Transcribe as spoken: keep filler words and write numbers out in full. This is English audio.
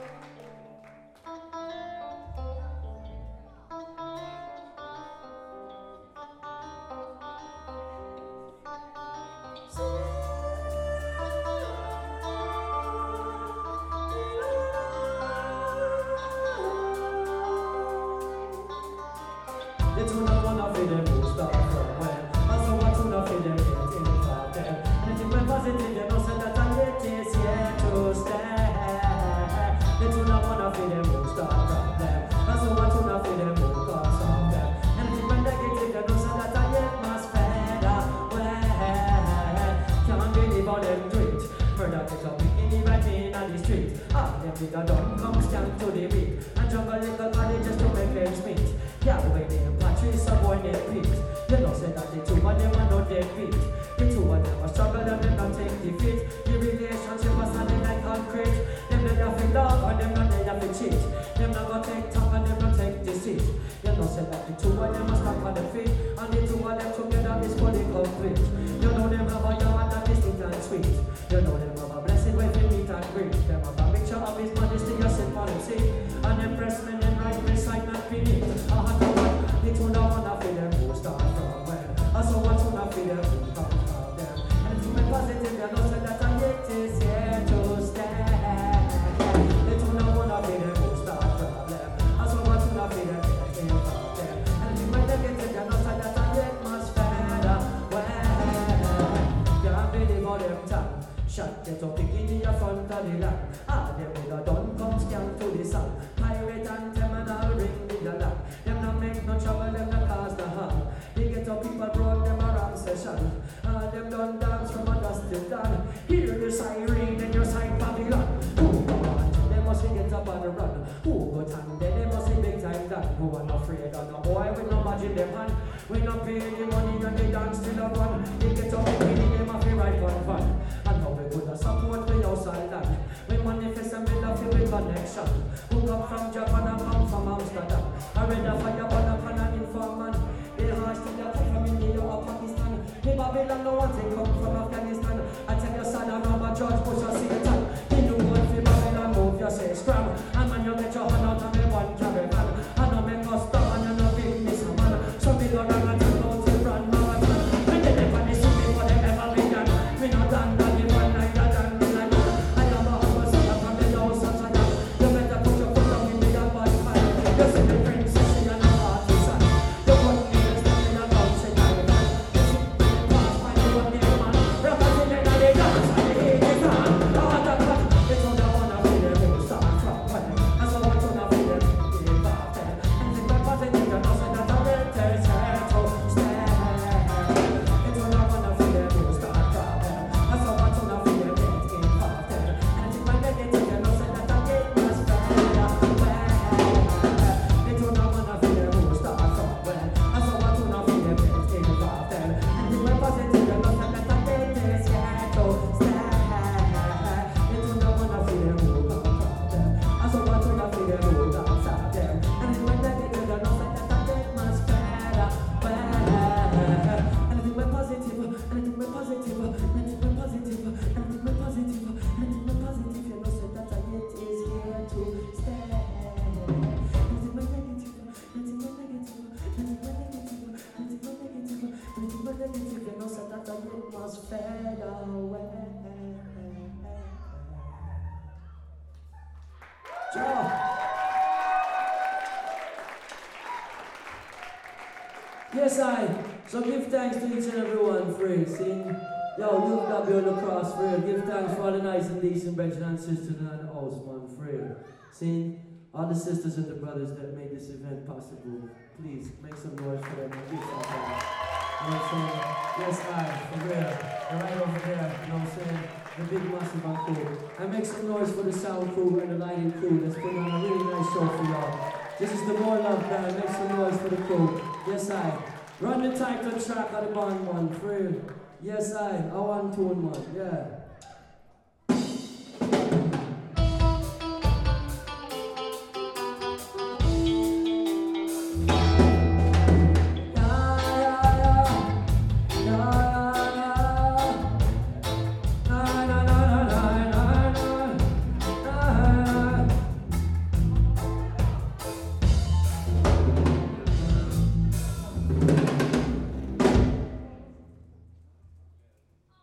Yes, I. So give thanks to each and every one for it. See? Yo, you that be on the cross for it. Give thanks for all the nice and decent brethren and sisters in the house, man, for it. See? All the sisters and the brothers that made this event possible. Please, make some noise for them and give some thanks. You know what I'm saying? Yes, I. For real. They're right over there. You know what I'm saying? The big, massive and cool. And make some noise for the sound crew and the lighting crew that's putting on a really nice show for y'all. This is the More Love Band. Make some noise for the crew. Yes, I. Run the title track of the band one. For real. Yes, I. I want tune one. Yeah.